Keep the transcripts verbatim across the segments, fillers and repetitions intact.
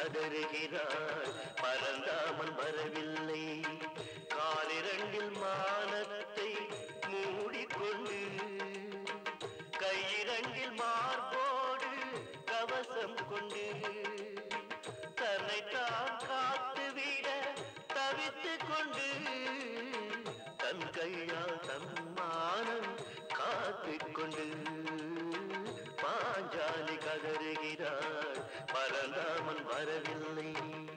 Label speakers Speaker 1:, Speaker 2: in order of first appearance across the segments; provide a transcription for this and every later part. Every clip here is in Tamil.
Speaker 1: கதறுகிறாள் பரந்தாமல் வரவில்லை. காலிரண்டில் மானத்தை மூடிக்கொண்டு கையிரண்டில் மார்போடு கவசம் கொண்டு தன்னைத்தான் காத்துவிட தவித்துக் கொண்டு தன் கையால் தன்மானம் காத்துக் கொண்டு பாஞ்சாலி கதறுகிறாள் பரந்தாமன் வரவில்லை.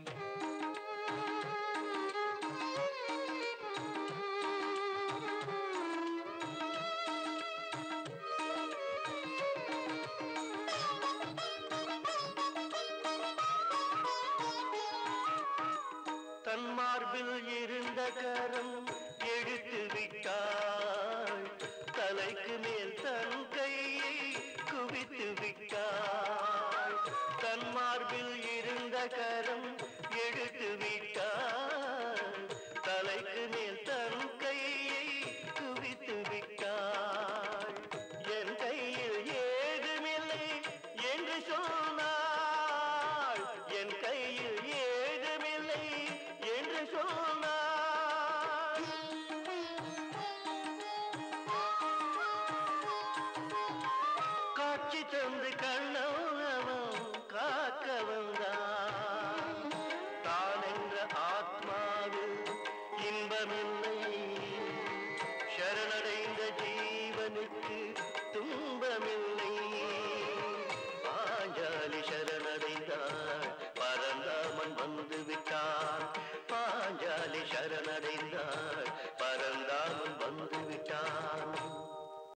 Speaker 1: தன் மார்பில் இருந்த கரம் எடுத்து விட்டாள், தலைக்கு மேல் தன் கையை குவித்து விட்டாள். தன் மார்பில் இருந்த கரம் எடுத்து விட்டாள், தலைக்கு மேல் தன் கையை குவித்து விட்டாள். என் கையில் ஏதுமில்லை என்று சொன்னாள், என் கையில் ஏதுமில்லை என்று சொன்னாள். காட்சி தந்து கண்ணவன் காக்க வந்தான்,